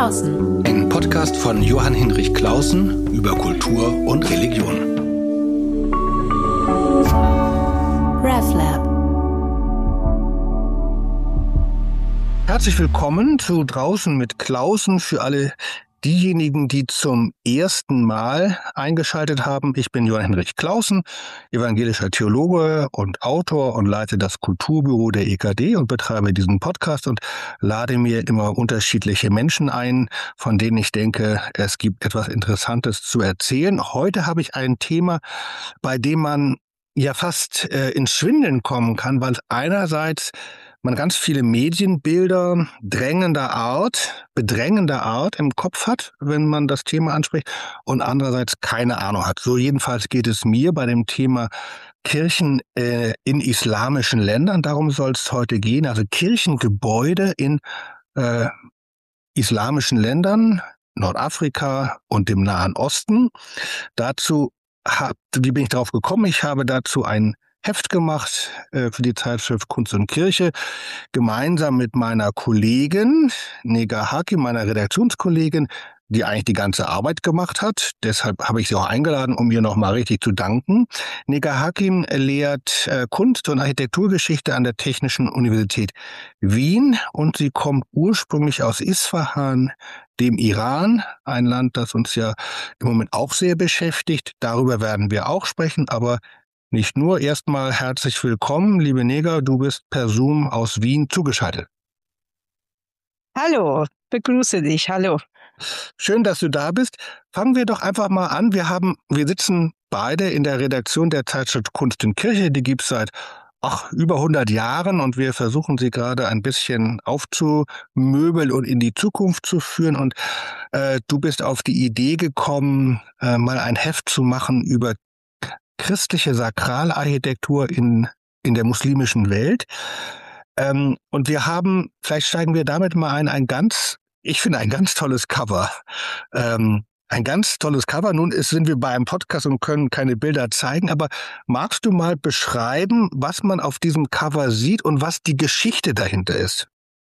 Klausen. Ein Podcast von Johann Hinrich Clausen über Kultur und Religion. RefLab. Herzlich willkommen zu Draußen mit Clausen für alle diejenigen, die zum ersten Mal eingeschaltet haben. Ich bin Johann Hinrich Clausen, evangelischer Theologe und Autor und leite das Kulturbüro der EKD und betreibe diesen Podcast und lade mir immer unterschiedliche Menschen ein, von denen ich denke, es gibt etwas Interessantes zu erzählen. Heute habe ich ein Thema, bei dem man ja fast ins Schwindeln kommen kann, weil einerseits man ganz viele Medienbilder bedrängender Art im Kopf hat, wenn man das Thema anspricht, und andererseits keine Ahnung hat. So jedenfalls geht es mir bei dem Thema Kirchen in islamischen Ländern. Darum soll es heute gehen. Also Kirchengebäude in islamischen Ländern, Nordafrika und dem Nahen Osten. Wie bin ich darauf gekommen? Ich habe dazu ein Heft gemacht für die Zeitschrift Kunst und Kirche, gemeinsam mit meiner Kollegin Nega Hakim, meiner Redaktionskollegin, die eigentlich die ganze Arbeit gemacht hat. Deshalb habe ich sie auch eingeladen, um ihr nochmal richtig zu danken. Nega Hakim lehrt Kunst- und Architekturgeschichte an der Technischen Universität Wien und sie kommt ursprünglich aus Isfahan, dem Iran, ein Land, das uns ja im Moment auch sehr beschäftigt. Darüber werden wir auch sprechen, aber nicht nur. Erstmal herzlich willkommen, liebe Nega, du bist per Zoom aus Wien zugeschaltet. Hallo, begrüße dich, hallo. Schön, dass du da bist. Fangen wir doch einfach mal an. Wir sitzen beide in der Redaktion der Zeitschrift Kunst und Kirche. Die gibt es seit über 100 Jahren und wir versuchen sie gerade ein bisschen aufzumöbeln und in die Zukunft zu führen. Und du bist auf die Idee gekommen, mal ein Heft zu machen über christliche Sakralarchitektur in der muslimischen Welt. Und vielleicht steigen wir damit mal ich finde ein ganz tolles Cover. Ein ganz tolles Cover. Nun sind wir bei einem Podcast und können keine Bilder zeigen, aber magst du mal beschreiben, was man auf diesem Cover sieht und was die Geschichte dahinter ist?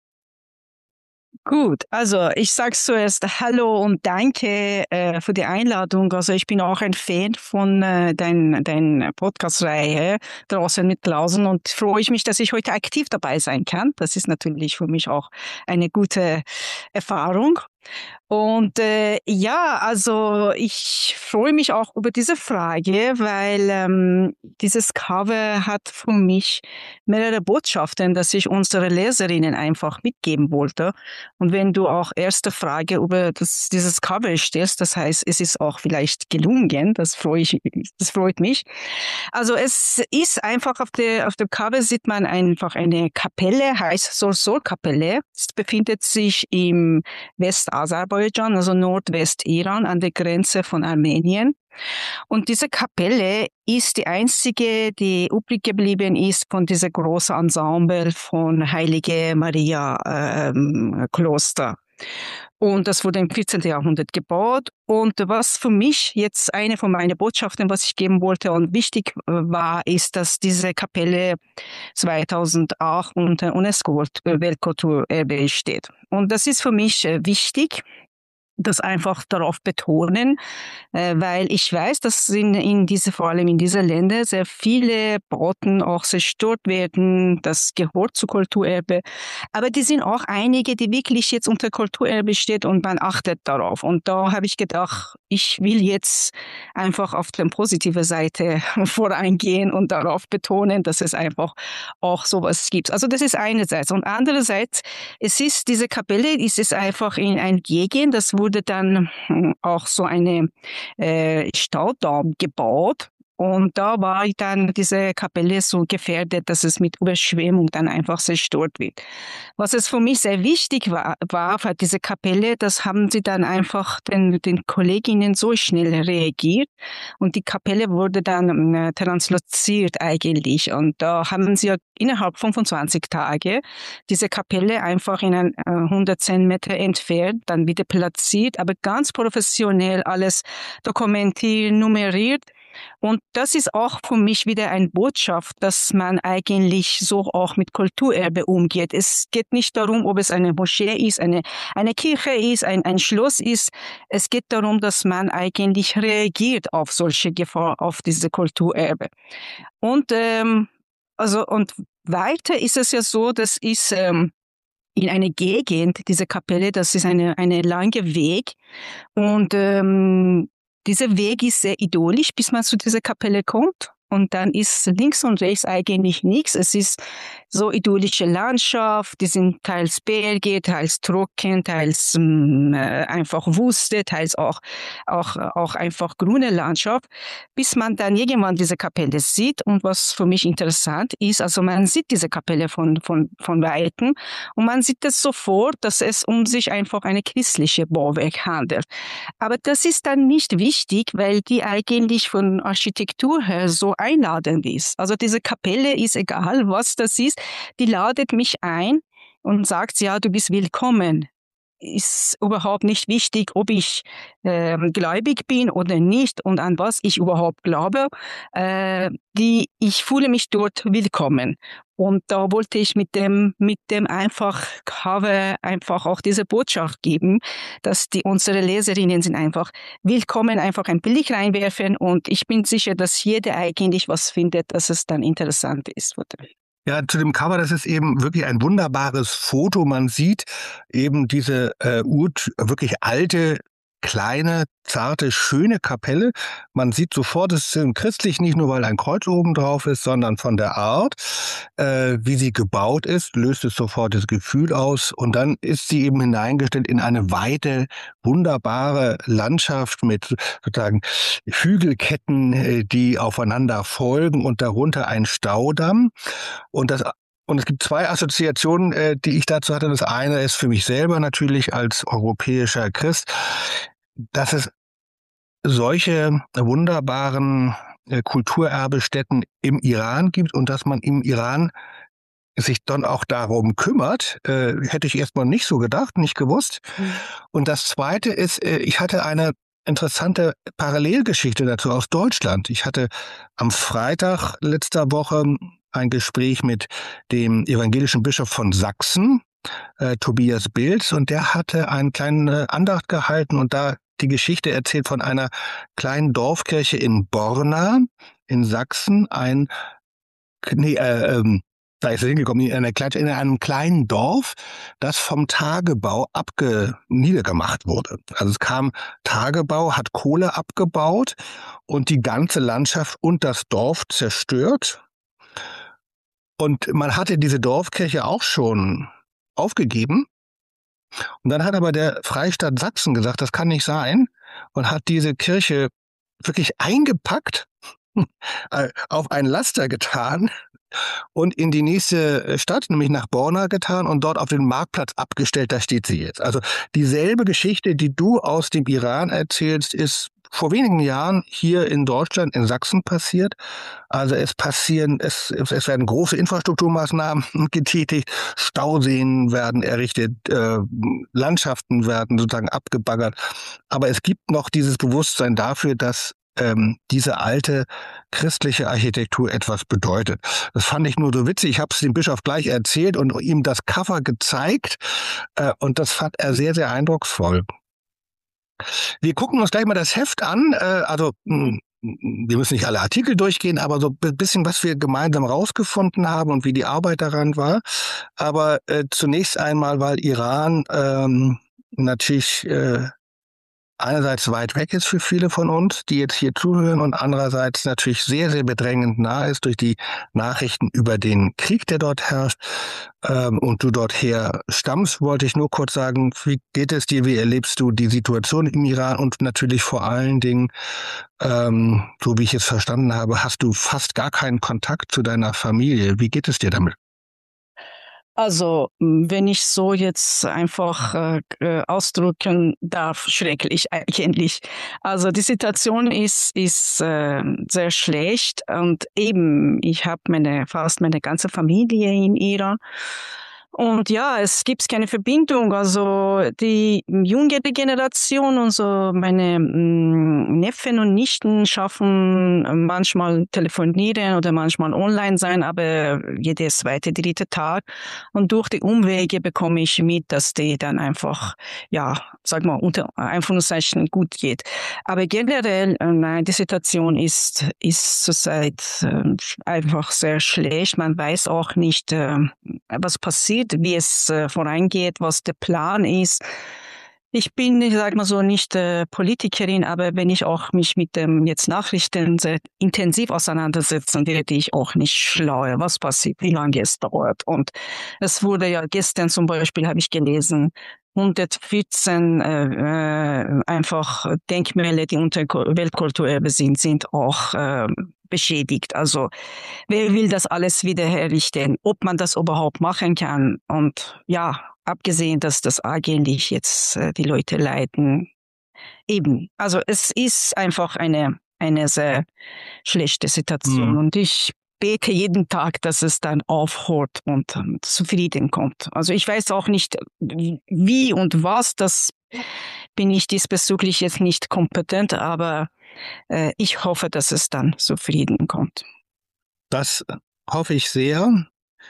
Gut, also ich sage zuerst Hallo und danke für die Einladung. Also ich bin auch ein Fan von dein Podcast-Reihe Draußen mit Klausen und freue ich mich, dass ich heute aktiv dabei sein kann. Das ist natürlich für mich auch eine gute Erfahrung. Und also ich freue mich auch über diese Frage, weil dieses Cover hat für mich mehrere Botschaften, dass ich unsere Leserinnen einfach mitgeben wollte. Und wenn du auch erste Frage über dieses Cover stellst, das heißt, es ist auch vielleicht gelungen, das freut mich. Also es ist einfach auf dem Cover sieht man einfach eine Kapelle, heißt Sorsor-Kapelle. Es befindet sich im Westaserbaidschan, also Nordwest-Iran, an der Grenze von Armenien. Und diese Kapelle ist die einzige, die übrig geblieben ist von dieser großen Ensemble von Heilige Maria Kloster. Und das wurde im 14. Jahrhundert gebaut. Und was für mich jetzt eine von meinen Botschaften, was ich geben wollte und wichtig war, ist, dass diese Kapelle 2008 unter UNESCO-Weltkulturerbe steht. Und das ist für mich wichtig, das einfach darauf betonen, weil ich weiß, dass vor allem in diesen Ländern sehr viele Bauten auch zerstört werden. Das gehört zu Kulturerbe. Aber die sind auch einige, die wirklich jetzt unter Kulturerbe steht und man achtet darauf. Und da habe ich gedacht, ich will jetzt einfach auf der positiven Seite voreingehen und darauf betonen, dass es einfach auch sowas gibt. Also das ist einerseits. Und andererseits, diese Kapelle, es ist einfach in ein Gegend, das wurde dann auch so eine Staudamm gebaut. Und da war dann diese Kapelle so gefährdet, dass es mit Überschwemmung dann einfach zerstört wird. Was es für mich sehr wichtig war für diese Kapelle, das haben sie dann einfach den Kolleginnen so schnell reagiert und die Kapelle wurde dann transloziert eigentlich. Und da haben sie innerhalb 25 Tage diese Kapelle einfach in 110 Meter entfernt, dann wieder platziert, aber ganz professionell alles dokumentiert, nummeriert. Und das ist auch für mich wieder eine Botschaft, dass man eigentlich so auch mit Kulturerbe umgeht. Es geht nicht darum, ob es eine Moschee ist, eine Kirche ist, ein Schloss ist. Es geht darum, dass man eigentlich reagiert auf solche Gefahr, auf diese Kulturerbe. Und und weiter ist es ja so, das ist in eine Gegend, diese Kapelle, das ist eine lange Weg. Und dieser Weg ist sehr idyllisch, bis man zu dieser Kapelle kommt. Und dann ist links und rechts eigentlich nichts. Es ist so idyllische Landschaft, die sind teils Berge, teils trocken, teils einfach Wüste, teils auch einfach grüne Landschaft, bis man dann irgendwann diese Kapelle sieht. Und was für mich interessant ist, also man sieht diese Kapelle von Weitem und man sieht es sofort, dass es um sich einfach eine christliche Bauwerk handelt. Aber das ist dann nicht wichtig, weil die eigentlich von Architektur her so einladend ist. Also diese Kapelle ist egal, was das ist, die ladet mich ein und sagt, ja, du bist willkommen. Ist überhaupt nicht wichtig, ob ich gläubig bin oder nicht und an was ich überhaupt glaube. Ich fühle mich dort willkommen. Und da wollte ich mit dem einfach Cover einfach auch diese Botschaft geben, dass unsere Leserinnen sind einfach willkommen, einfach ein Blick reinwerfen und ich bin sicher, dass jeder eigentlich was findet, dass es dann interessant ist. Ja, zu dem Cover, das ist eben wirklich ein wunderbares Foto. Man sieht eben diese wirklich alte, kleine, zarte, schöne Kapelle. Man sieht sofort, es ist christlich, nicht nur, weil ein Kreuz oben drauf ist, sondern von der Art, wie sie gebaut ist, löst es sofort das Gefühl aus. Und dann ist sie eben hineingestellt in eine weite, wunderbare Landschaft mit sozusagen Hügelketten, die aufeinander folgen und darunter ein Staudamm. Und es gibt zwei Assoziationen, die ich dazu hatte. Das eine ist für mich selber natürlich als europäischer Christ, dass es solche wunderbaren Kulturerbestätten im Iran gibt und dass man im Iran sich dann auch darum kümmert, hätte ich erstmal nicht so gedacht, nicht gewusst. Und das Zweite ist, ich hatte eine interessante Parallelgeschichte dazu aus Deutschland. Ich hatte am Freitag letzter Woche ein Gespräch mit dem evangelischen Bischof von Sachsen, Tobias Bilz, und der hatte einen kleinen Andacht gehalten und da die Geschichte erzählt von einer kleinen Dorfkirche in Borna in Sachsen, da ist er hingekommen, in einem kleinen Dorf, das vom Tagebau niedergemacht wurde. Also es kam Tagebau, hat Kohle abgebaut und die ganze Landschaft und das Dorf zerstört. Und man hatte diese Dorfkirche auch schon aufgegeben. Und dann hat aber der Freistaat Sachsen gesagt, das kann nicht sein, und hat diese Kirche wirklich eingepackt, auf einen Laster getan und in die nächste Stadt, nämlich nach Borna getan und dort auf den Marktplatz abgestellt, da steht sie jetzt. Also dieselbe Geschichte, die du aus dem Iran erzählst, ist vor wenigen Jahren hier in Deutschland, in Sachsen passiert. Also es werden große Infrastrukturmaßnahmen getätigt, Stauseen werden errichtet, Landschaften werden sozusagen abgebaggert. Aber es gibt noch dieses Bewusstsein dafür, dass diese alte christliche Architektur etwas bedeutet. Das fand ich nur so witzig. Ich habe es dem Bischof gleich erzählt und ihm das Cover gezeigt und das fand er sehr, sehr eindrucksvoll. Wir gucken uns gleich mal das Heft an. Wir müssen nicht alle Artikel durchgehen, aber so ein bisschen, was wir gemeinsam rausgefunden haben und wie die Arbeit daran war. Aber zunächst einmal, weil Iran natürlich einerseits weit weg ist für viele von uns, die jetzt hier zuhören, und andererseits natürlich sehr, sehr bedrängend nah ist durch die Nachrichten über den Krieg, der dort herrscht. Und du dorther stammst, wollte ich nur kurz sagen, wie geht es dir, wie erlebst du die Situation im Iran und natürlich vor allen Dingen, so wie ich es verstanden habe, hast du fast gar keinen Kontakt zu deiner Familie. Wie geht es dir damit? Also, wenn ich so jetzt einfach ausdrücken darf, schrecklich eigentlich. Also die Situation ist sehr schlecht und eben, ich habe fast meine ganze Familie in Iran Und ja, es gibt keine Verbindung. Also die jüngere Generation und so meine Neffen und Nichten schaffen manchmal telefonieren oder manchmal online sein, aber jedes zweite, dritte Tag. Und durch die Umwege bekomme ich mit, dass die dann einfach, ja, sag mal, unter Anführungszeichen gut geht. Aber generell, nein, die Situation ist zurzeit einfach sehr schlecht. Man weiß auch nicht, was passiert, wie es vorangeht, was der Plan ist. Ich bin, ich sag mal so, nicht Politikerin, aber wenn ich auch mich mit dem jetzt Nachrichten sehr intensiv auseinandersetzen, werde ich auch nicht schlauer, was passiert, wie lange es dauert. Und es wurde ja gestern zum Beispiel, habe ich gelesen, 114 einfach Denkmäler, die unter Weltkulturerbe sind auch beschädigt. Also wer will das alles wiederherrichten? Ob man das überhaupt machen kann? Und ja, abgesehen, dass das eigentlich jetzt die Leute leiden. Eben. Also es ist einfach eine sehr schlechte Situation. Und ich bete jeden Tag, dass es dann aufhört und zu Frieden kommt. Also ich weiß auch nicht, wie und was, das bin ich diesbezüglich jetzt nicht kompetent, aber ich hoffe, dass es dann zu Frieden kommt. Das hoffe ich sehr.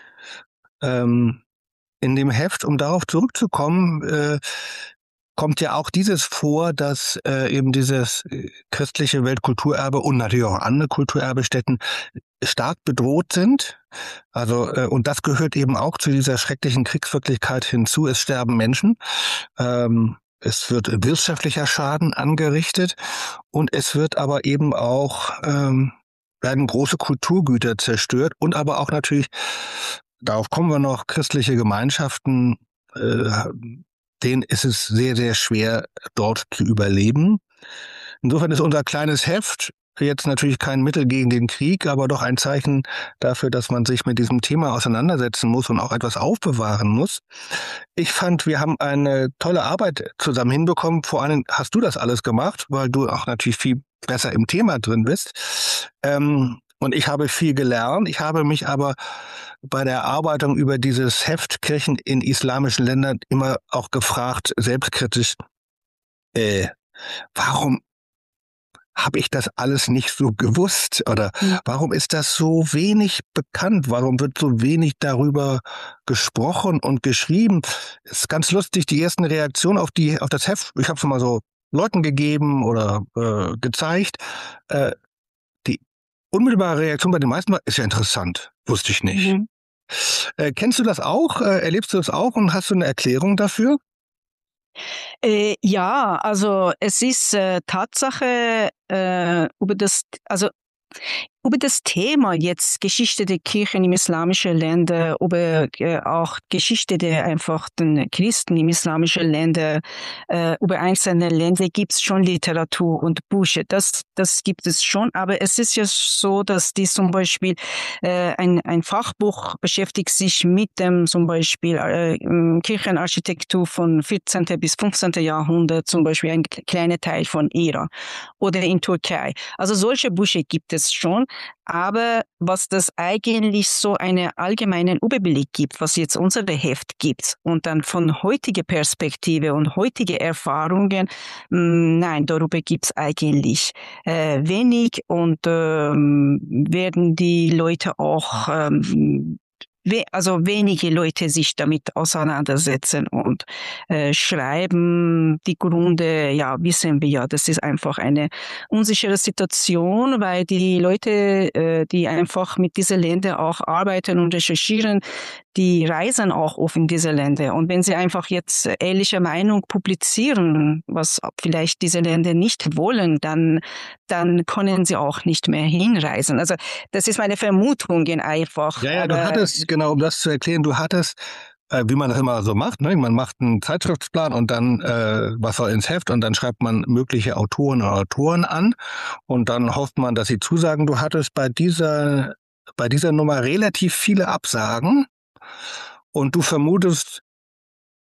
In dem Heft, um darauf zurückzukommen, kommt ja auch dieses vor, dass eben dieses christliche Weltkulturerbe und natürlich auch andere Kulturerbestätten stark bedroht sind. Also und das gehört eben auch zu dieser schrecklichen Kriegswirklichkeit hinzu. Es sterben Menschen. Es wird wirtschaftlicher Schaden angerichtet und es wird aber eben auch werden große Kulturgüter zerstört und aber auch natürlich, darauf kommen wir noch, christliche Gemeinschaften, denen ist es sehr, sehr schwer, dort zu überleben. Insofern ist unser kleines Heft jetzt natürlich kein Mittel gegen den Krieg, aber doch ein Zeichen dafür, dass man sich mit diesem Thema auseinandersetzen muss und auch etwas aufbewahren muss. Ich fand, wir haben eine tolle Arbeit zusammen hinbekommen. Vor allem hast du das alles gemacht, weil du auch natürlich viel besser im Thema drin bist. Und ich habe viel gelernt. Ich habe mich aber bei der Erarbeitung über dieses Heft Kirchen in islamischen Ländern immer auch gefragt, selbstkritisch, warum habe ich das alles nicht so gewusst? Oder warum ist das so wenig bekannt? Warum wird so wenig darüber gesprochen und geschrieben? Ist ganz lustig, die ersten Reaktionen auf das Heft, ich habe es mal so Leuten gegeben oder gezeigt. Die unmittelbare Reaktion bei den meisten war, ist ja interessant, wusste ich nicht. Kennst du das auch? Erlebst du das auch und hast du eine Erklärung dafür? Ja, also es ist Tatsache über das Thema jetzt Geschichte der Kirchen im islamischen Länder, über auch Geschichte der einfach den Christen im islamischen Länder, über einzelne Länder gibt's schon Literatur und Bücher. Das gibt es schon, aber es ist ja so, dass die zum Beispiel ein Fachbuch beschäftigt sich mit dem zum Beispiel Kirchenarchitektur von 14. bis 15. Jahrhundert, zum Beispiel ein kleiner Teil von Iran oder in Türkei. Also solche Bücher gibt es schon. Aber was das eigentlich so einen allgemeinen Überblick gibt, was jetzt unser Heft gibt und dann von heutiger Perspektive und heutigen Erfahrungen, nein, darüber gibt's eigentlich wenig und werden die Leute auch also wenige Leute sich damit auseinandersetzen und schreiben. Die Gründe, ja, wissen wir ja, das ist einfach eine unsichere Situation, weil die Leute, die einfach mit diesen Ländern auch arbeiten und recherchieren, die reisen auch oft in diese Länder. Und wenn sie einfach jetzt ehrliche Meinung publizieren, was vielleicht diese Länder nicht wollen, dann können sie auch nicht mehr hinreisen. Also das ist meine Vermutung einfach. Ja, du hattest, genau, um das zu erklären, du hattest, wie man das immer so macht, ne? Man macht einen Zeitschriftsplan und dann was soll ins Heft und dann schreibt man mögliche Autoren oder Autoren an und dann hofft man, dass sie zusagen. Du hattest bei dieser Nummer relativ viele Absagen und du vermutest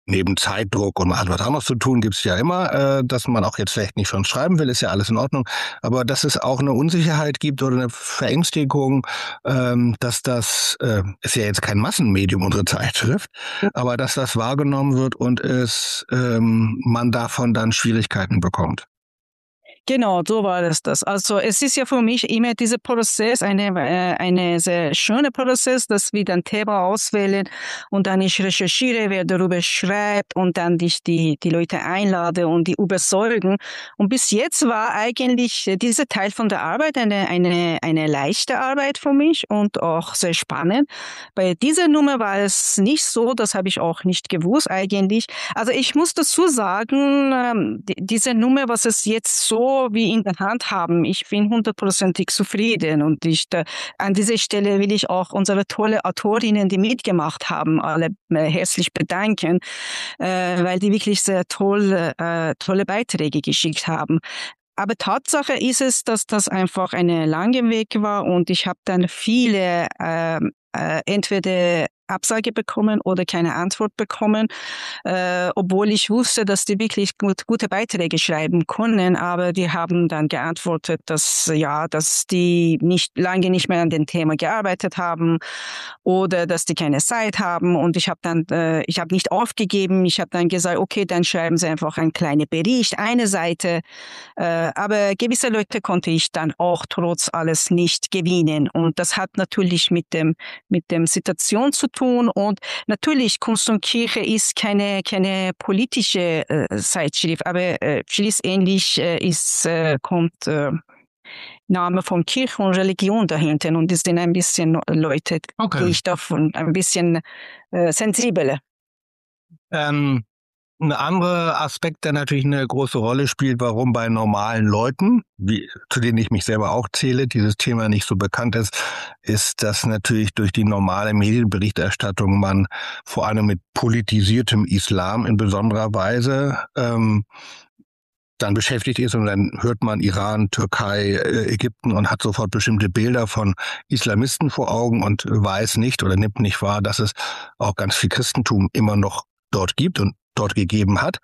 neben Zeitdruck und man hat was anderes zu tun, gibt's ja immer, dass man auch jetzt vielleicht nicht schon schreiben will, ist ja alles in Ordnung. Aber dass es auch eine Unsicherheit gibt oder eine Verängstigung, dass das ist ja jetzt kein Massenmedium, unsere Zeitschrift, aber dass das wahrgenommen wird und man davon dann Schwierigkeiten bekommt. Genau, so war das. Also es ist ja für mich immer dieser Prozess, eine sehr schöne Prozess, dass wir dann Thema auswählen und dann ich recherchiere, wer darüber schreibt und dann die Leute einlade und die überzeugen. Und bis jetzt war eigentlich dieser Teil von der Arbeit eine leichte Arbeit für mich und auch sehr spannend. Bei dieser Nummer war es nicht so, das habe ich auch nicht gewusst eigentlich. Also ich muss dazu sagen, diese Nummer, was es jetzt so wie in der Hand haben, ich bin 100%ig zufrieden und an dieser Stelle will ich auch unsere tolle Autorinnen, die mitgemacht haben, alle herzlich bedanken, weil die wirklich sehr tolle Beiträge geschickt haben. Aber Tatsache ist es, dass das einfach eine lange Weg war und ich habe dann viele entweder Absage bekommen oder keine Antwort bekommen, obwohl ich wusste, dass die wirklich gute Beiträge schreiben können, aber die haben dann geantwortet, dass die lange nicht mehr an dem Thema gearbeitet haben oder dass die keine Zeit haben und ich habe nicht aufgegeben, ich habe dann gesagt, okay, dann schreiben Sie einfach einen kleinen Bericht, eine Seite, aber gewisse Leute konnte ich dann auch trotz alles nicht gewinnen und das hat natürlich mit dem Situation zu tun und natürlich Kunst und Kirche ist keine politische Zeitschrift, aber schließlich kommt Name von Kirche und Religion dahinter und die sind ein bisschen Leute, Okay. gehe ich davon ein bisschen sensibler. Ein anderer Aspekt, der natürlich eine große Rolle spielt, warum bei normalen Leuten, zu denen ich mich selber auch zähle, dieses Thema nicht so bekannt ist, dass natürlich durch die normale Medienberichterstattung man vor allem mit politisiertem Islam in besonderer Weise dann beschäftigt ist und dann hört man Iran, Türkei, Ägypten und hat sofort bestimmte Bilder von Islamisten vor Augen und weiß nicht oder nimmt nicht wahr, dass es auch ganz viel Christentum immer noch dort gibt und dort gegeben hat.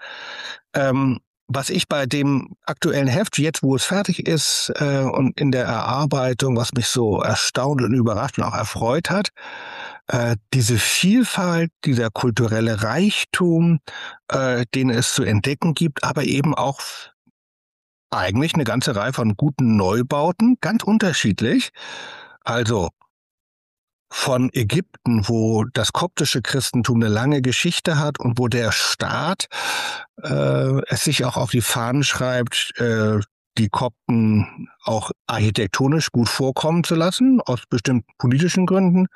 Was ich bei dem aktuellen Heft, jetzt wo es fertig ist und in der Erarbeitung, was mich so erstaunt und überrascht und auch erfreut hat, diese Vielfalt, dieser kulturelle Reichtum, den es zu entdecken gibt, aber eben auch eigentlich eine ganze Reihe von guten Neubauten, ganz unterschiedlich. Also von Ägypten, wo das koptische Christentum eine lange Geschichte hat und wo der Staat es sich auch auf die Fahnen schreibt, die Kopten auch architektonisch gut vorkommen zu lassen, aus bestimmten politischen Gründen.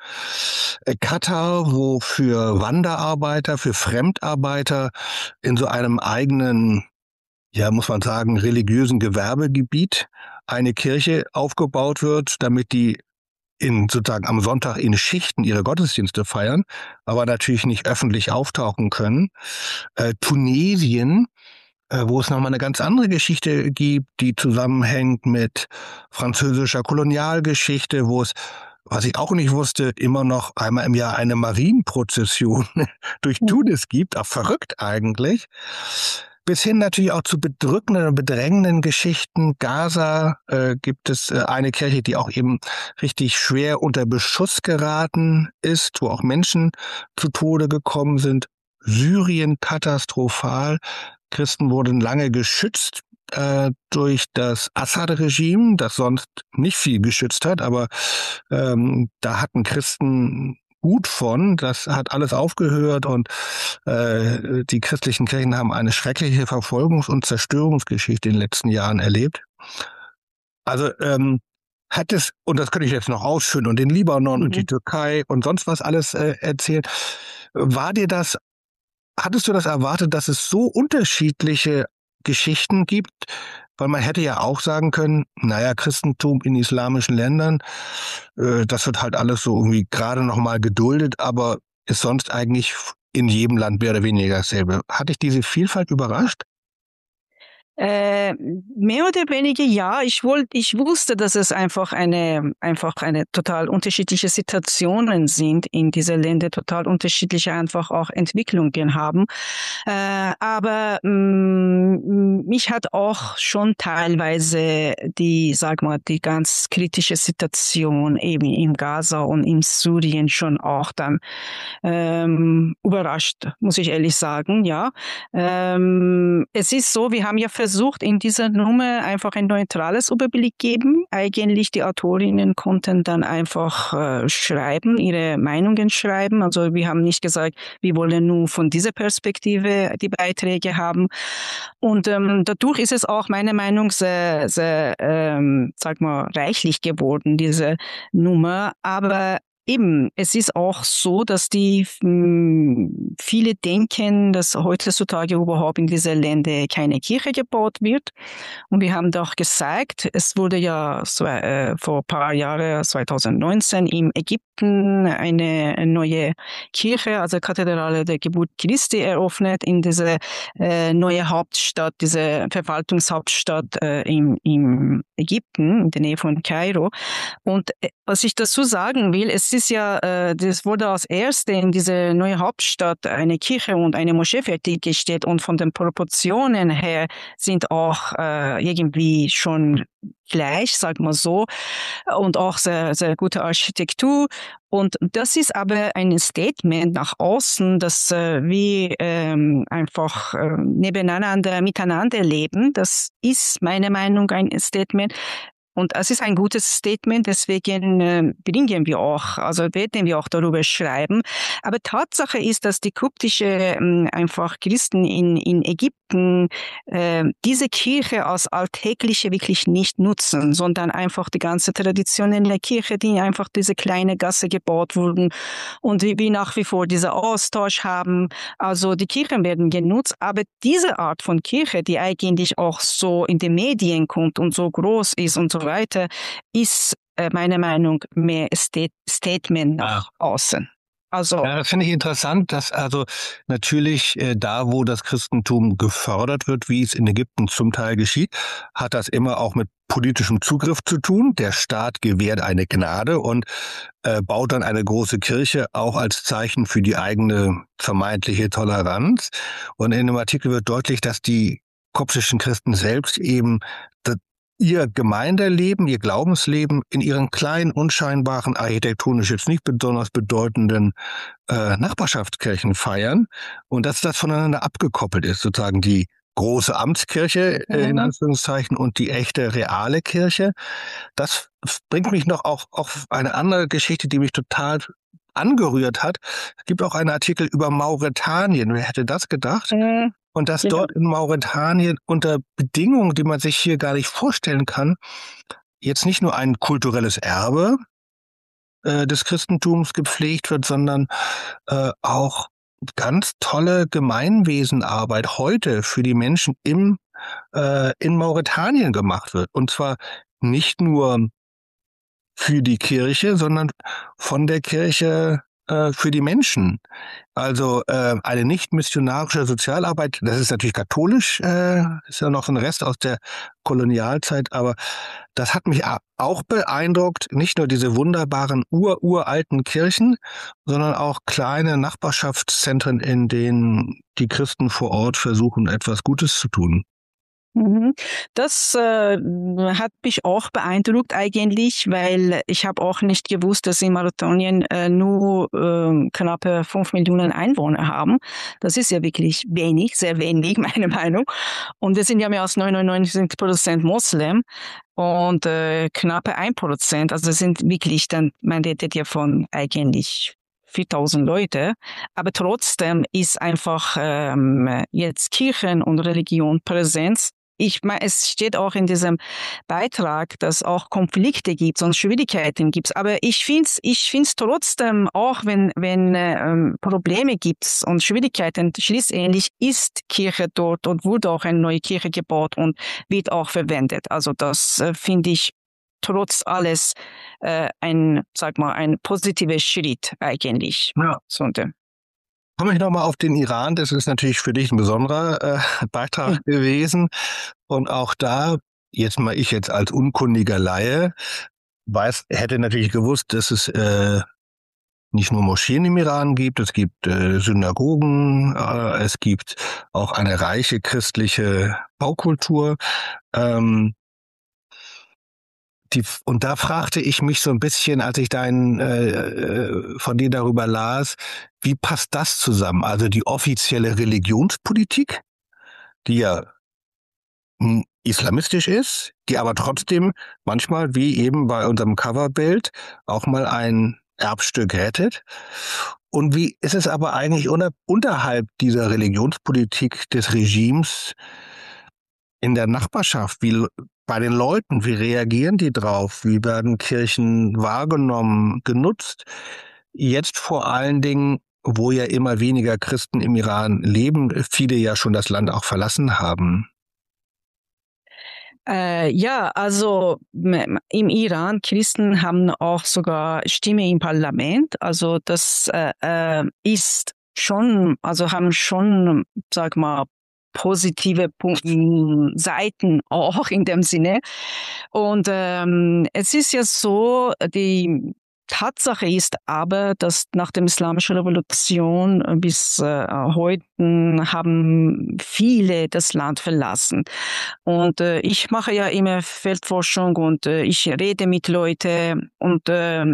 Katar, wo für Wanderarbeiter, für Fremdarbeiter in so einem eigenen, ja, muss man sagen, religiösen Gewerbegebiet eine Kirche aufgebaut wird, damit die sozusagen am Sonntag in Schichten ihre Gottesdienste feiern, aber natürlich nicht öffentlich auftauchen können. Tunesien, wo es nochmal eine ganz andere Geschichte gibt, die zusammenhängt mit französischer Kolonialgeschichte, wo es, was ich auch nicht wusste, immer noch einmal im Jahr eine Marienprozession durch Tunis gibt, auch verrückt eigentlich. Bis hin natürlich auch zu bedrückenden und bedrängenden Geschichten. Gaza gibt es eine Kirche, die auch eben richtig schwer unter Beschuss geraten ist, wo auch Menschen zu Tode gekommen sind. Syrien katastrophal. Christen wurden lange geschützt durch das Assad-Regime, das sonst nicht viel geschützt hat, aber da hatten Christen gut von. Das hat alles aufgehört und die christlichen Kirchen haben eine schreckliche Verfolgungs- und Zerstörungsgeschichte in den letzten Jahren erlebt. Also hat es, und das könnte ich jetzt noch ausführen, und den Libanon und die Türkei und sonst was alles erzählen. Hattest du das erwartet, dass es so unterschiedliche Geschichten gibt? Weil man hätte ja auch sagen können, naja, Christentum in islamischen Ländern, das wird halt alles so irgendwie gerade noch mal geduldet, aber ist sonst eigentlich in jedem Land mehr oder weniger dasselbe. Hat dich diese Vielfalt überrascht? Mehr oder weniger ja. Ich wusste, dass es einfach eine total unterschiedliche Situationen sind in diese Länder, total unterschiedliche einfach auch Entwicklungen haben. Aber mich hat auch schon teilweise die ganz kritische Situation eben im Gaza und in Syrien schon auch dann überrascht, muss ich ehrlich sagen, ja. Es ist so, wir haben ja versucht, in dieser Nummer einfach ein neutrales Überblick geben. Eigentlich die Autorinnen konnten dann einfach schreiben, ihre Meinungen schreiben. Also wir haben nicht gesagt, wir wollen nur von dieser Perspektive die Beiträge haben. Und dadurch ist es auch meiner Meinung sehr, sehr, reichlich geworden, diese Nummer. Aber eben, es ist auch so, dass viele denken, dass heutzutage überhaupt in diese Länder keine Kirche gebaut wird. Und wir haben doch gesagt, es wurde ja vor ein paar Jahren, 2019, in Ägypten eine neue Kirche, also Kathedrale der Geburt Christi, eröffnet in diese neue Hauptstadt, diese Verwaltungshauptstadt im Ägypten, in der Nähe von Kairo. Und was ich dazu sagen will, es ist ja, das wurde als erste in diese neue Hauptstadt eine Kirche und eine Moschee fertiggestellt und von den Proportionen her sind auch irgendwie schon gleich, sag mal so, und auch sehr, sehr gute Architektur. Und das ist aber ein Statement nach außen, dass wir einfach nebeneinander, miteinander leben. Das ist meiner Meinung nach ein Statement. Und es ist ein gutes Statement, deswegen bringen wir auch, also werden wir auch darüber schreiben. Aber Tatsache ist, dass die koptische einfach Christen in Ägypten diese Kirche als alltägliche wirklich nicht nutzen, sondern einfach die ganze traditionelle Kirche, die einfach diese kleine Gasse gebaut wurden und wir nach wie vor diesen Austausch haben. Also die Kirchen werden genutzt, aber diese Art von Kirche, die eigentlich auch so in den Medien kommt und so groß ist und so weiter, ist meiner Meinung nach mehr Statement nach außen. Also ja, das finde ich interessant, dass also natürlich da, wo das Christentum gefördert wird, wie es in Ägypten zum Teil geschieht, hat das immer auch mit politischem Zugriff zu tun. Der Staat gewährt eine Gnade und baut dann eine große Kirche auch als Zeichen für die eigene vermeintliche Toleranz. Und in dem Artikel wird deutlich, dass die koptischen Christen selbst eben ihr Gemeindeleben, ihr Glaubensleben in ihren kleinen, unscheinbaren, architektonisch jetzt nicht besonders bedeutenden Nachbarschaftskirchen feiern und dass das voneinander abgekoppelt ist, sozusagen die große Amtskirche in Anführungszeichen und die echte reale Kirche. Das bringt mich noch auch auf eine andere Geschichte, die mich total angerührt hat. Es gibt auch einen Artikel über Mauretanien. Wer hätte das gedacht? Und dass dort in Mauretanien unter Bedingungen, die man sich hier gar nicht vorstellen kann, jetzt nicht nur ein kulturelles Erbe des Christentums gepflegt wird, sondern auch ganz tolle Gemeinwesenarbeit heute für die Menschen in Mauretanien gemacht wird. Und zwar nicht nur für die Kirche, sondern von der Kirche für die Menschen. Also eine nicht missionarische Sozialarbeit, das ist natürlich katholisch, ist ja noch so ein Rest aus der Kolonialzeit, aber das hat mich auch beeindruckt, nicht nur diese wunderbaren uralten Kirchen, sondern auch kleine Nachbarschaftszentren, in denen die Christen vor Ort versuchen, etwas Gutes zu tun. Das hat mich auch beeindruckt eigentlich, weil ich habe auch nicht gewusst, dass in Mauretanien nur knappe 5 Millionen Einwohner haben. Das ist ja wirklich wenig, sehr wenig, meine Meinung. Und wir sind ja mehr als 99% Moslem und knappe 1%. Also sind wirklich dann, man redet ja von eigentlich 4.000 Leute, aber trotzdem ist einfach jetzt Kirchen und Religion Präsenz. Ich meine, es steht auch in diesem Beitrag, dass auch Konflikte gibt und Schwierigkeiten gibt. Aber ich find's trotzdem, auch wenn Probleme gibt und Schwierigkeiten, schließlich ist Kirche dort und wurde auch eine neue Kirche gebaut und wird auch verwendet. Also das finde ich trotz alles ein positiver Schritt eigentlich. Ja. Komme ich nochmal auf den Iran. Das ist natürlich für dich ein besonderer Beitrag gewesen. Und auch da, ich jetzt als unkundiger Laie, hätte natürlich gewusst, dass es nicht nur Moscheen im Iran gibt, es gibt Synagogen, es gibt auch eine reiche christliche Baukultur. Und da fragte ich mich so ein bisschen, als ich von dir darüber las, wie passt das zusammen? Also die offizielle Religionspolitik, die ja islamistisch ist, die aber trotzdem manchmal, wie eben bei unserem Coverbild, auch mal ein Erbstück rettet. Und wie ist es aber eigentlich unterhalb dieser Religionspolitik des Regimes in der Nachbarschaft? Wie bei den Leuten, wie reagieren die drauf? Wie werden Kirchen wahrgenommen, genutzt? Jetzt vor allen Dingen, wo ja immer weniger Christen im Iran leben, viele ja schon das Land auch verlassen haben. Ja, also im Iran, Christen haben auch sogar Stimme im Parlament. Also das ist schon, also haben schon, sag mal, positive Seiten auch in dem Sinne. Und es ist ja so, die Tatsache ist aber, dass nach der Islamischen Revolution bis heute haben viele das Land verlassen. Und ich mache ja immer Feldforschung und ich rede mit Leuten und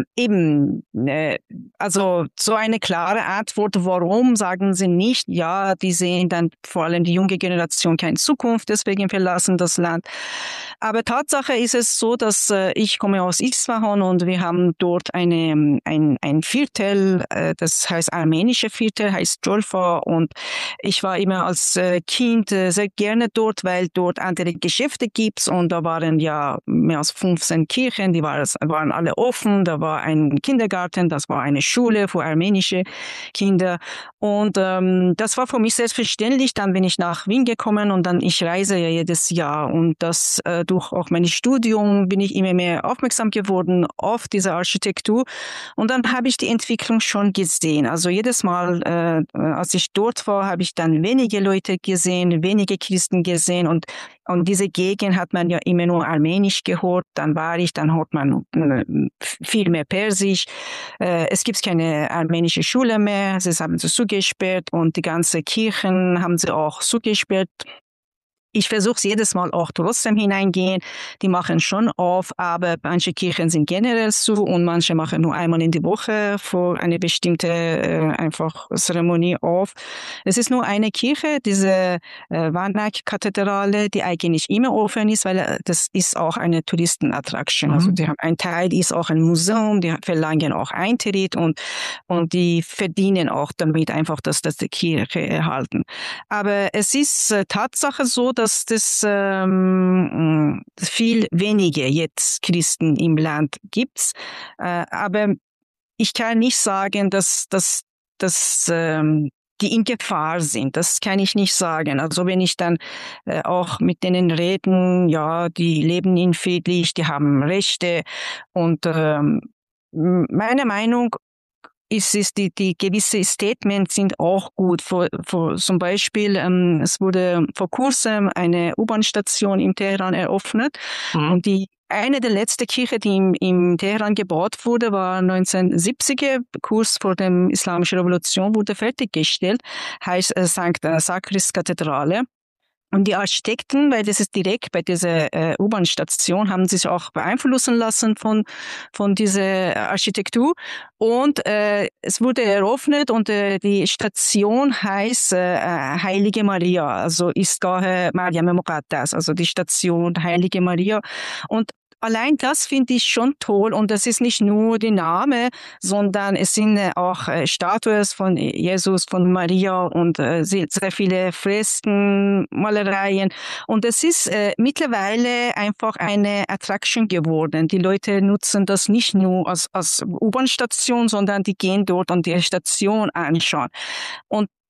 also so eine klare Antwort, warum sagen sie nicht, ja, die sehen dann vor allem die junge Generation keine Zukunft, deswegen verlassen das Land. Aber Tatsache ist es so, dass ich komme aus Isfahan und wir haben dort ein Viertel, das heißt armenische Viertel, heißt Jolfa, und ich war immer als Kind sehr gerne dort, weil dort andere Geschäfte gibt und da waren ja mehr als 15 Kirchen, die waren alle offen, da war ein Kindergarten, das war eine Schule für armenische Kinder und das war für mich selbstverständlich. Dann bin ich nach Wien gekommen und dann ich reise ja jedes Jahr und das durch auch mein Studium bin ich immer mehr aufmerksam geworden auf diese Architektur und dann habe ich die Entwicklung schon gesehen. Also jedes Mal, als ich dort war, habe ich dann wenige Leute gesehen, wenige Christen gesehen und diese Gegend hat man ja immer nur Armenisch gehört, dann hört man viel mehr Persisch. Es gibt keine armenische Schule mehr, sie haben sie zugesperrt und die ganzen Kirchen haben sie auch zugesperrt. Ich versuche jedes Mal auch trotzdem hineingehen. Die machen schon auf, aber manche Kirchen sind generell zu und manche machen nur einmal in die Woche für eine bestimmte einfach Zeremonie auf. Es ist nur eine Kirche, diese Varnak-Kathedrale, die eigentlich immer offen ist, weil das ist auch eine Touristenattraction. Also die haben ein Teil, ist auch ein Museum, die verlangen auch Eintritt und die verdienen auch damit einfach, dass die Kirche erhalten. Aber es ist Tatsache so, dass das viel weniger jetzt Christen im Land gibt. Aber ich kann nicht sagen, dass die in Gefahr sind. Das kann ich nicht sagen. Also wenn ich dann auch mit denen reden, ja, die leben in friedlich, die haben Rechte und meine Meinung ist die gewisse Statements sind auch gut. Zum Beispiel, es wurde vor kurzem eine U-Bahn-Station in Teheran eröffnet und eine der letzten Kirchen, die im Teheran gebaut wurde, war 1970er, kurz vor der Islamischen Revolution, wurde fertiggestellt, heißt St. Sakris Kathedrale. Und die Architekten, weil das ist direkt bei dieser U-Bahn-Station, haben sich auch beeinflussen lassen von dieser Architektur. Und es wurde eröffnet und die Station heißt Heilige Maria, also Istgah Maryam Muqaddas, also die Station Heilige Maria. Und allein das finde ich schon toll und das ist nicht nur der Name, sondern es sind auch Statuen von Jesus, von Maria und sehr viele Fresken, Malereien und es ist mittlerweile einfach eine Attraction geworden. Die Leute nutzen das nicht nur als U-Bahn-Station, sondern die gehen dort und die Station anschauen. Und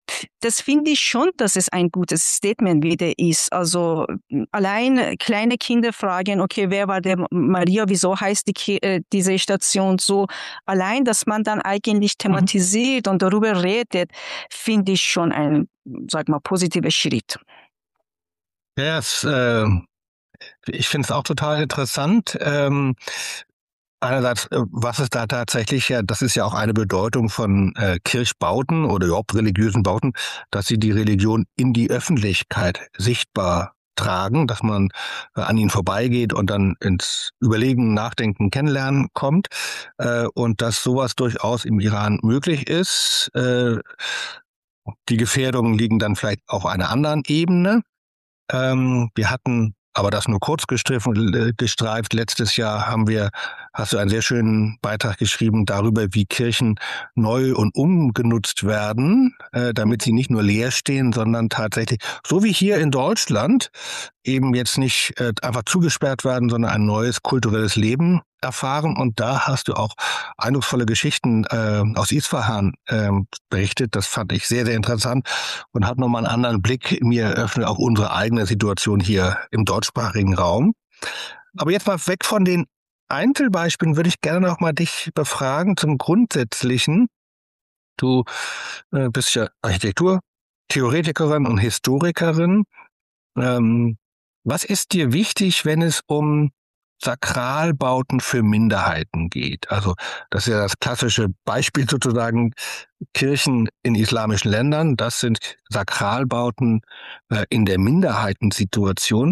das finde ich schon, dass es ein gutes Statement wieder ist. Also allein kleine Kinder fragen, okay, wer war der Maria, wieso heißt diese Station so? Allein, dass man dann eigentlich thematisiert und darüber redet, finde ich schon ein, sag mal, positiver Schritt. Ja, ich finde es auch total interessant. Einerseits, was ist da tatsächlich, ja, das ist ja auch eine Bedeutung von Kirchbauten oder überhaupt religiösen Bauten, dass sie die Religion in die Öffentlichkeit sichtbar tragen, dass man an ihnen vorbeigeht und dann ins Überlegen, Nachdenken, Kennenlernen kommt und dass sowas durchaus im Iran möglich ist. Die Gefährdungen liegen dann vielleicht auf einer anderen Ebene. Wir hatten aber das nur kurz gestreift. Letztes Jahr hast du einen sehr schönen Beitrag geschrieben darüber, wie Kirchen neu und umgenutzt werden, damit sie nicht nur leer stehen, sondern tatsächlich, so wie hier in Deutschland, eben jetzt nicht einfach zugesperrt werden, sondern ein neues kulturelles Leben erfahren. Und da hast du auch eindrucksvolle Geschichten aus Isfahan berichtet. Das fand ich sehr, sehr interessant und hat nochmal einen anderen Blick mir eröffnet auf unsere eigene Situation hier im deutschsprachigen Raum. Aber jetzt mal weg von den Einzelbeispielen würde ich gerne noch mal dich befragen zum Grundsätzlichen. Du bist ja Architekturtheoretikerin und Historikerin. Was ist dir wichtig, wenn es um Sakralbauten für Minderheiten geht? Also das ist ja das klassische Beispiel sozusagen, Kirchen in islamischen Ländern, das sind Sakralbauten in der Minderheitensituation.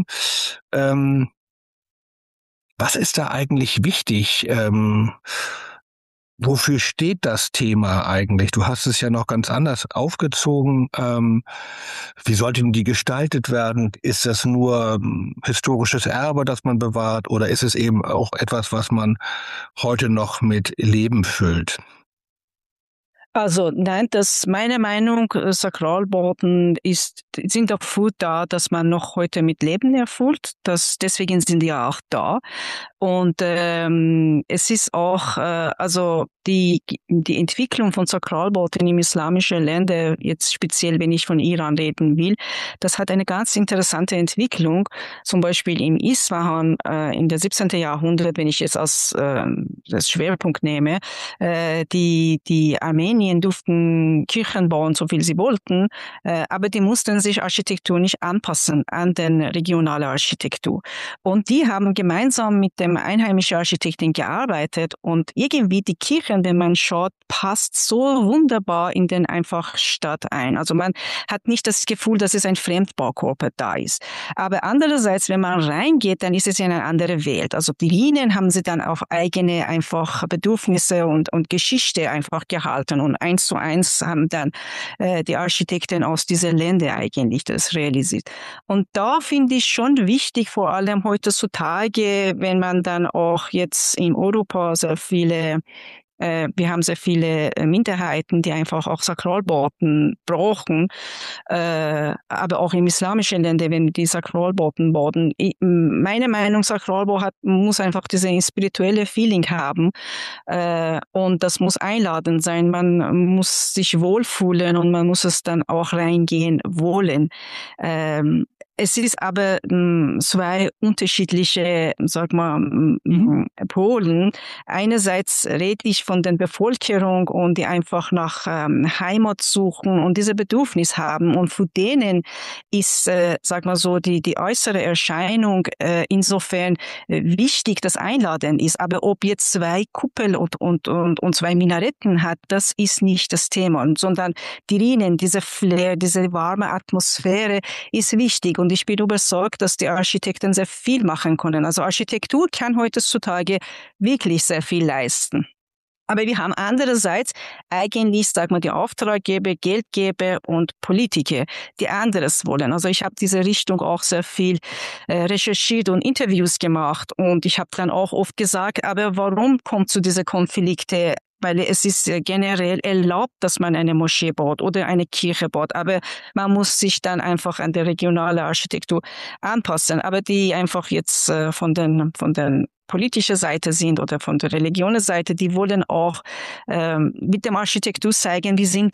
Was ist da eigentlich wichtig? Wofür steht das Thema eigentlich? Du hast es ja noch ganz anders aufgezogen. Wie sollten die gestaltet werden? Ist das nur historisches Erbe, das man bewahrt, oder ist es eben auch etwas, was man heute noch mit Leben füllt? Also nein, meine Meinung, Sakralbauten sind dafür da, dass man noch heute mit Leben erfüllt. Deswegen sind die ja auch da. Und es ist auch, also die Entwicklung von Sakralbauten im islamischen Ländern, jetzt speziell, wenn ich von Iran reden will, das hat eine ganz interessante Entwicklung. Zum Beispiel im Isfahan in der 17. Jahrhundert, wenn ich es als das Schwerpunkt nehme, die Armenien durften Kirchen bauen, so viel sie wollten, aber die mussten sich architektonisch anpassen an den regionale Architektur. Und die haben gemeinsam mit dem einheimischen Architekten gearbeitet und irgendwie die Kirchen, wenn man schaut, passt so wunderbar in den einfach Stadt ein. Also man hat nicht das Gefühl, dass es ein Fremdbaukörper da ist. Aber andererseits, wenn man reingeht, dann ist es ja eine andere Welt. Also die Linien haben sie dann auf eigene einfach Bedürfnisse und Geschichte einfach gehalten und 1:1 haben dann die Architekten aus diesen Ländern eigentlich das realisiert. Und da finde ich schon wichtig, vor allem heutzutage, wenn man dann auch jetzt in Europa wir haben sehr viele Minderheiten, die einfach auch Sakralbauten brauchen, aber auch im islamischen Ländern, wenn die Sakralbauten bauen. Meine Meinung, Sakralbau muss einfach dieses spirituelle Feeling haben und das muss einladend sein. Man muss sich wohlfühlen und man muss es dann auch reingehen wollen. Es ist aber zwei unterschiedliche, sag mal, Polen. Einerseits rede ich von der Bevölkerung und die einfach nach Heimat suchen und diese Bedürfnis haben. Und für denen ist, sag mal so, die äußere Erscheinung insofern wichtig, das Einladen ist. Aber ob jetzt zwei Kuppel und zwei Minaretten hat, das ist nicht das Thema, sondern drinnen, diese Flair, diese warme Atmosphäre ist wichtig. Und ich bin überzeugt, dass die Architekten sehr viel machen können. Also Architektur kann heutzutage wirklich sehr viel leisten. Aber wir haben andererseits eigentlich, sag mal, die Auftraggeber, Geldgeber und Politiker, die anderes wollen. Also ich habe diese Richtung auch sehr viel recherchiert und Interviews gemacht und ich habe dann auch oft gesagt, aber warum kommt zu diesen Konflikten? Weil es ist generell erlaubt, dass man eine Moschee baut oder eine Kirche baut, aber man muss sich dann einfach an der regionalen Architektur anpassen. Aber die einfach jetzt von den politische Seite sind oder von der Religionenseite, die wollen auch mit dem Architektur zeigen, wir sind da.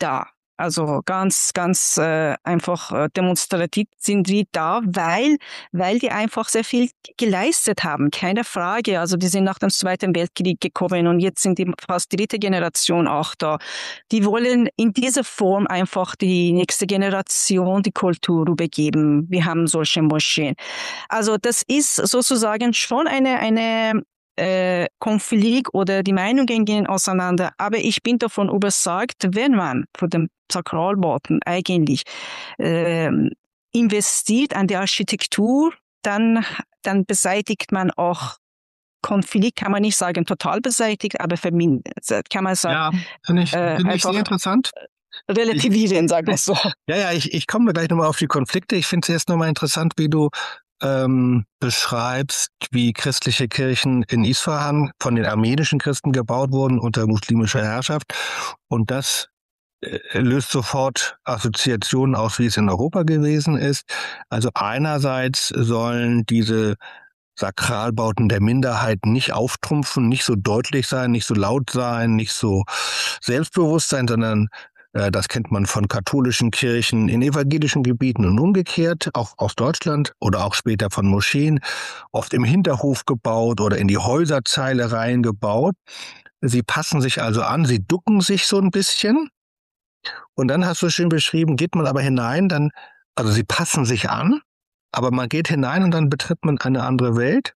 Also ganz, ganz einfach demonstrativ sind die da, weil die einfach sehr viel geleistet haben, keine Frage. Also die sind nach dem Zweiten Weltkrieg gekommen und jetzt sind die fast dritte Generation auch da. Die wollen in dieser Form einfach die nächste Generation die Kultur übergeben. Wir haben solche Moscheen. Also das ist sozusagen schon eine Konflikt oder die Meinungen gehen auseinander. Aber ich bin davon überzeugt, wenn man von dem Sakralbauten eigentlich investiert an die Architektur, dann beseitigt man auch Konflikt, kann man nicht sagen total beseitigt, aber vermindert, kann man sagen. Ja, finde ich sehr interessant. Relativieren, sagen wir so. Ja, ich komme gleich nochmal auf die Konflikte. Ich finde es jetzt nochmal interessant, wie du beschreibst, wie christliche Kirchen in Isfahan von den armenischen Christen gebaut wurden unter muslimischer Herrschaft. Und das löst sofort Assoziationen aus, wie es in Europa gewesen ist. Also einerseits sollen diese Sakralbauten der Minderheit nicht auftrumpfen, nicht so deutlich sein, nicht so laut sein, nicht so selbstbewusst sein, sondern das kennt man von katholischen Kirchen in evangelischen Gebieten und umgekehrt, auch aus Deutschland oder auch später von Moscheen, oft im Hinterhof gebaut oder in die Häuserzeile reingebaut. Sie passen sich also an, sie ducken sich so ein bisschen. Und dann hast du schön beschrieben, geht man aber hinein, also sie passen sich an, aber man geht hinein und dann betritt man eine andere Welt.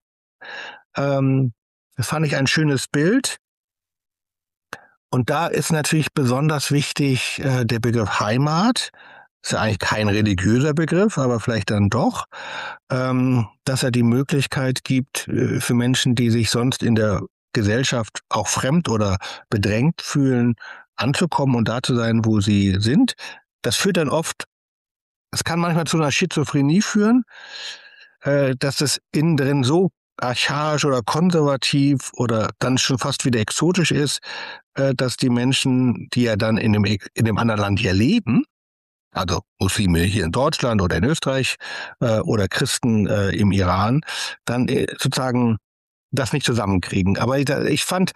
Das fand ich ein schönes Bild. Und da ist natürlich besonders wichtig der Begriff Heimat. Ist ja eigentlich kein religiöser Begriff, aber vielleicht dann doch, dass er die Möglichkeit gibt für Menschen, die sich sonst in der Gesellschaft auch fremd oder bedrängt fühlen, anzukommen und da zu sein, wo sie sind. Das führt dann oft, es kann manchmal zu einer Schizophrenie führen, dass es innen drin so archaisch oder konservativ oder dann schon fast wieder exotisch ist, dass die Menschen, die ja dann in dem anderen Land hier leben, also Muslime hier in Deutschland oder in Österreich oder Christen im Iran, dann sozusagen das nicht zusammenkriegen. Aber ich fand,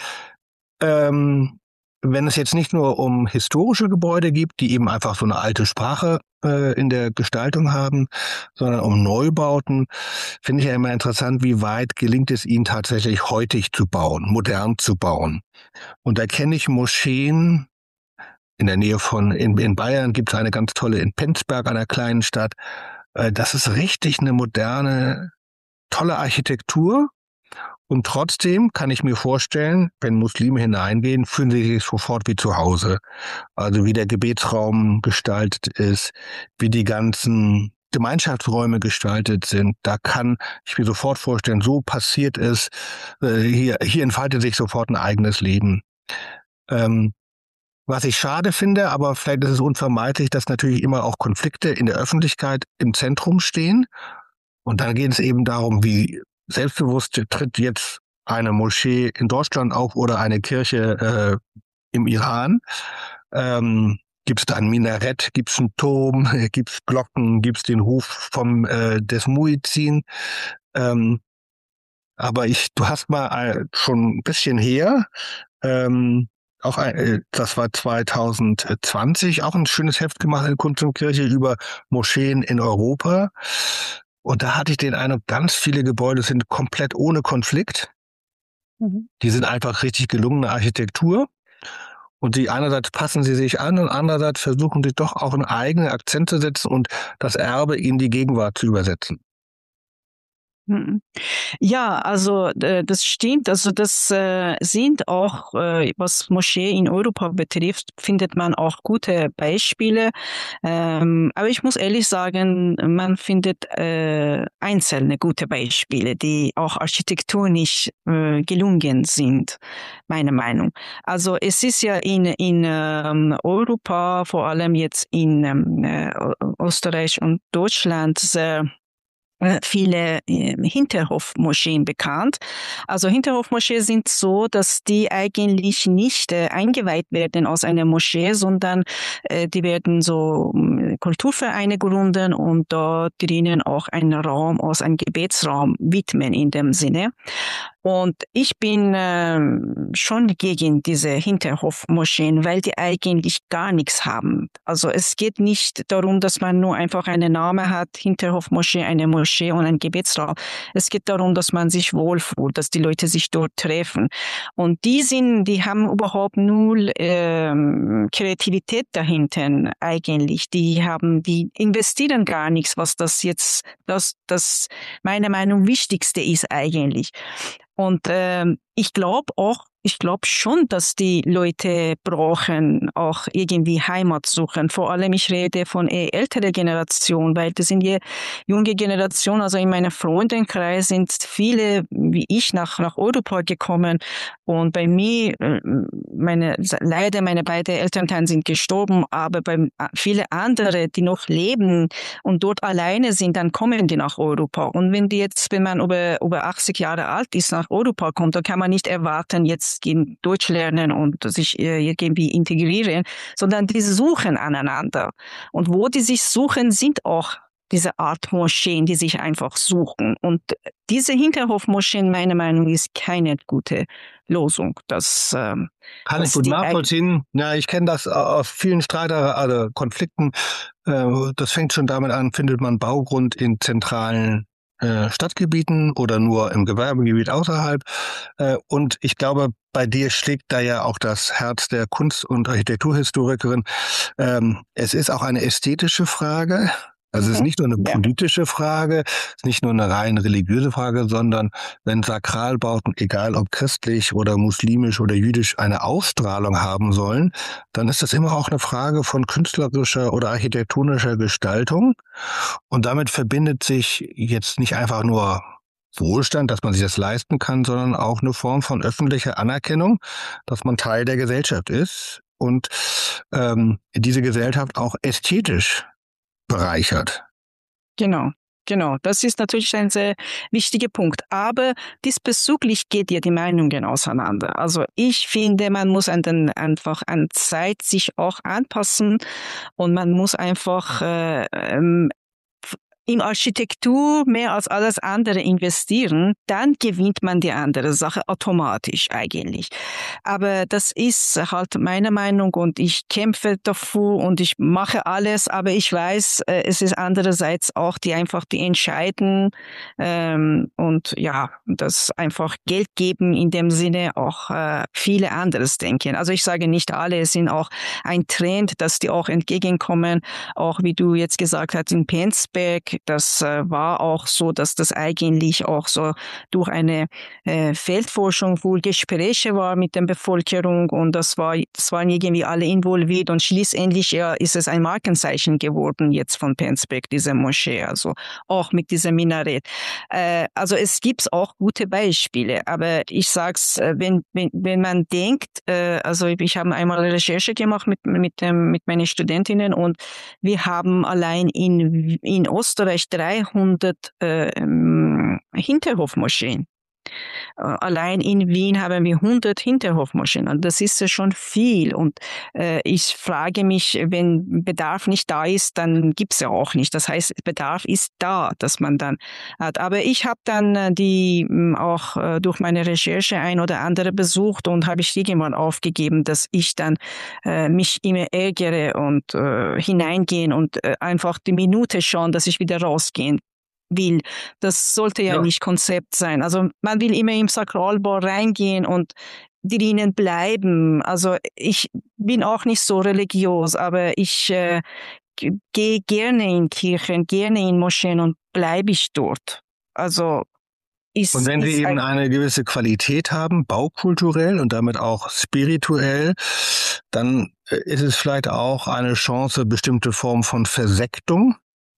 wenn es jetzt nicht nur um historische Gebäude gibt, die eben einfach so eine alte Sprache in der Gestaltung haben, sondern um Neubauten, finde ich ja immer interessant, wie weit gelingt es ihnen tatsächlich heutig zu bauen, modern zu bauen. Und da kenne ich Moscheen in der Nähe in Bayern gibt es eine ganz tolle in Penzberg, einer kleinen Stadt. Das ist richtig eine moderne, tolle Architektur. Und trotzdem kann ich mir vorstellen, wenn Muslime hineingehen, fühlen sie sich sofort wie zu Hause. Also wie der Gebetsraum gestaltet ist, wie die ganzen Gemeinschaftsräume gestaltet sind. Da kann ich mir sofort vorstellen, so passiert es. Hier entfaltet sich sofort ein eigenes Leben. Was ich schade finde, aber vielleicht ist es unvermeidlich, dass natürlich immer auch Konflikte in der Öffentlichkeit im Zentrum stehen. Und dann geht es eben darum, wie selbstbewusst tritt jetzt eine Moschee in Deutschland auf oder eine Kirche im Iran. Gibt es da ein Minarett, gibt es einen Turm, gibt es Glocken, gibt es den Hof des Muezzin. Aber du hast mal schon ein bisschen her, das war 2020, auch ein schönes Heft gemacht in Kunst und Kirche über Moscheen in Europa. Und da hatte ich den Eindruck, ganz viele Gebäude sind komplett ohne Konflikt. Mhm. Die sind einfach richtig gelungene Architektur. Und einerseits passen sie sich an und andererseits versuchen sie doch auch einen eigenen Akzent zu setzen und das Erbe in die Gegenwart zu übersetzen. Ja, also das stimmt. Also das sind auch, was Moschee in Europa betrifft, findet man auch gute Beispiele. Aber ich muss ehrlich sagen, man findet einzelne gute Beispiele, die auch architektonisch gelungen sind, meine Meinung. Also es ist ja in Europa, vor allem jetzt in Österreich und Deutschland, sehr viele Hinterhofmoscheen bekannt. Also Hinterhofmoscheen sind so, dass die eigentlich nicht eingeweiht werden aus einer Moschee, sondern die werden so Kulturvereine gründen und dort drinnen auch einen Raum aus einem Gebetsraum widmen in dem Sinne. Und ich bin schon gegen diese Hinterhofmoscheen, weil die eigentlich gar nichts haben. Also es geht nicht darum, dass man nur einfach einen Namen hat, Hinterhofmoschee, eine Moschee und ein Gebetsraum. Es geht darum, dass man sich wohlfühlt, dass die Leute sich dort treffen. Und die haben überhaupt null Kreativität dahinter eigentlich. Die investieren gar nichts, was das meiner Meinung nach Wichtigste ist eigentlich. Und ich glaube schon, dass die Leute brauchen auch irgendwie Heimat suchen. Vor allem ich rede von älterer Generation, weil das sind die junge Generation. Also in meinem Freundenkreis sind viele wie ich nach Europa gekommen. Und bei mir, leider meine beiden Elternteile sind gestorben, aber bei viele andere, die noch leben und dort alleine sind, dann kommen die nach Europa. Und wenn man über 80 Jahre alt ist, nach Europa kommt, dann kann man nicht erwarten, jetzt gehen Deutsch lernen und sich irgendwie integrieren, sondern die suchen aneinander. Und wo die sich suchen, sind auch diese Art Moscheen, die sich einfach suchen. Und diese Hinterhofmoscheen, meiner Meinung nach, ist keine gute Lösung. Kann ich gut nachvollziehen. Ja, ich kenne das aus vielen Konflikten. Das fängt schon damit an, findet man Baugrund in zentralen Stadtgebieten oder nur im Gewerbegebiet außerhalb. Und ich glaube, bei dir schlägt da ja auch das Herz der Kunst- und Architekturhistorikerin. Es ist auch eine ästhetische Frage. Also es ist nicht nur eine politische Frage, es ist nicht nur eine rein religiöse Frage, sondern wenn Sakralbauten, egal ob christlich oder muslimisch oder jüdisch, eine Ausstrahlung haben sollen, dann ist das immer auch eine Frage von künstlerischer oder architektonischer Gestaltung. Und damit verbindet sich jetzt nicht einfach nur Wohlstand, dass man sich das leisten kann, sondern auch eine Form von öffentlicher Anerkennung, dass man Teil der Gesellschaft ist und diese Gesellschaft auch ästhetisch bereichert. Genau. Das ist natürlich ein sehr wichtiger Punkt. Aber diesbezüglich geht ja die Meinungen auseinander. Also ich finde, man muss einfach an Zeit sich auch anpassen und man muss einfach in Architektur mehr als alles andere investieren, dann gewinnt man die andere Sache automatisch eigentlich. Aber das ist halt meine Meinung und ich kämpfe dafür und ich mache alles, aber ich weiß, es ist andererseits auch die entscheiden und ja, das einfach Geld geben in dem Sinne auch viele anderes denken. Also ich sage nicht alle, es sind auch ein Trend, dass die auch entgegenkommen, auch wie du jetzt gesagt hast in Penzberg. Das war auch so, dass das eigentlich auch so durch eine Feldforschung wohl Gespräche war mit der Bevölkerung und das waren irgendwie alle involviert und schließlich ist es ein Markenzeichen geworden jetzt von Penzberg, diese Moschee, also auch mit diesem Minarett. Also es gibt auch gute Beispiele, aber ich sag's, wenn man denkt, also ich habe einmal eine Recherche gemacht mit meinen Studentinnen und wir haben allein in Österreich 300 Hinterhofmoscheen. Allein in Wien haben wir 100 Hinterhofmoscheen und das ist ja schon viel und ich frage mich, wenn Bedarf nicht da ist, dann gibt's ja auch nicht. Das heißt, Bedarf ist da, dass man dann hat. Aber ich habe dann die auch durch meine Recherche ein oder andere besucht und habe ich irgendwann aufgegeben, dass ich dann mich immer ärgere und hineingehen und einfach die Minute schauen, dass ich wieder rausgehen will. Das sollte ja nicht Konzept sein. Also man will immer im Sakralbau reingehen und drinnen bleiben. Also ich bin auch nicht so religiös, aber ich gehe gerne in Kirchen, gerne in Moscheen und bleibe ich dort. Also und wenn sie eben eine gewisse Qualität haben, baukulturell und damit auch spirituell, dann ist es vielleicht auch eine Chance, bestimmte Formen von Versektung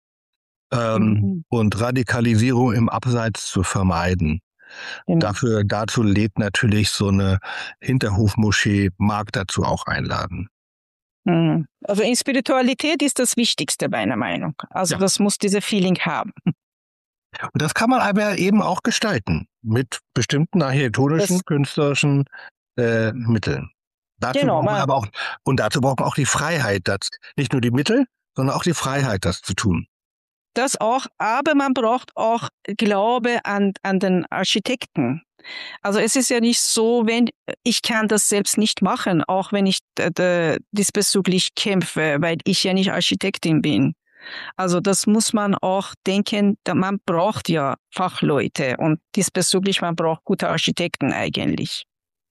und Radikalisierung im Abseits zu vermeiden. Genau. Dazu lädt natürlich so eine Hinterhofmoschee, mag dazu auch einladen. Also in Spiritualität ist das Wichtigste meiner Meinung. Also das muss diese Feeling haben. Und das kann man aber eben auch gestalten mit bestimmten architektonischen, künstlerischen Mitteln. Dazu braucht man aber auch, und dazu braucht man auch die Freiheit, nicht nur die Mittel, sondern auch die Freiheit, das zu tun. Das auch, aber man braucht auch Glaube an den Architekten. Also es ist ja nicht so, wenn ich kann das selbst nicht machen, auch wenn ich diesbezüglich kämpfe, weil ich ja nicht Architektin bin. Also das muss man auch denken, man braucht ja Fachleute und diesbezüglich man braucht gute Architekten eigentlich.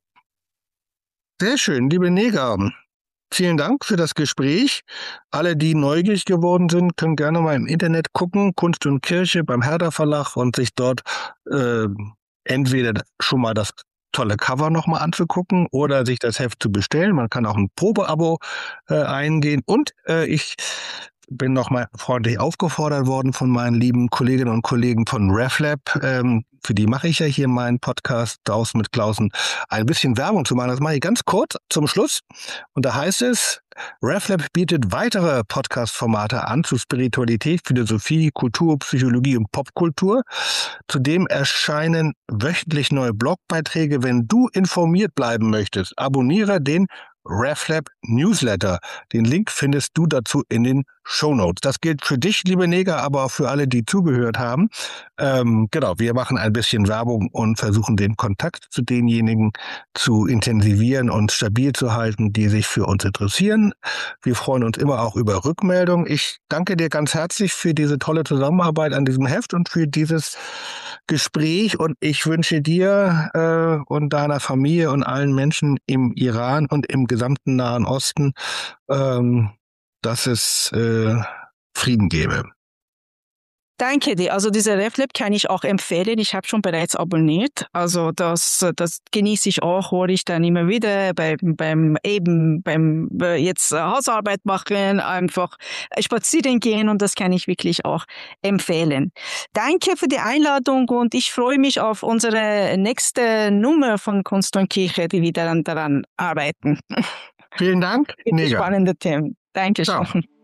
Sehr schön, liebe Nega. Vielen Dank für das Gespräch. Alle, die neugierig geworden sind, können gerne mal im Internet gucken, Kunst und Kirche beim Herder Verlag und sich dort entweder schon mal das tolle Cover nochmal anzugucken oder sich das Heft zu bestellen. Man kann auch ein Probeabo eingehen. Und ich bin nochmal freundlich aufgefordert worden von meinen lieben Kolleginnen und Kollegen von RefLab. Für die mache ich ja hier meinen Podcast draußen mit Klausen, ein bisschen Werbung zu machen. Das mache ich ganz kurz zum Schluss. Und da heißt es, RefLab bietet weitere Podcast-Formate an zu Spiritualität, Philosophie, Kultur, Psychologie und Popkultur. Zudem erscheinen wöchentlich neue Blogbeiträge. Wenn du informiert bleiben möchtest, abonniere den RefLab Newsletter. Den Link findest du dazu in den Shownotes. Das gilt für dich, liebe Neger, aber auch für alle, die zugehört haben. Genau, wir machen ein bisschen Werbung und versuchen den Kontakt zu denjenigen zu intensivieren und stabil zu halten, die sich für uns interessieren. Wir freuen uns immer auch über Rückmeldungen. Ich danke dir ganz herzlich für diese tolle Zusammenarbeit an diesem Heft und für dieses Gespräch und ich wünsche dir und deiner Familie und allen Menschen im Iran und im gesamten Nahen Osten, dass es Frieden gebe. Danke dir. Also diese RefLab kann ich auch empfehlen. Ich habe schon bereits abonniert. Also das genieße ich auch, höre ich dann immer wieder beim jetzt Hausarbeit machen, einfach spazieren gehen und das kann ich wirklich auch empfehlen. Danke für die Einladung und ich freue mich auf unsere nächste Nummer von Kunst und Kirche, die wir daran arbeiten. Vielen Dank, Neger. Spannende Themen. Dankeschön. Ciao.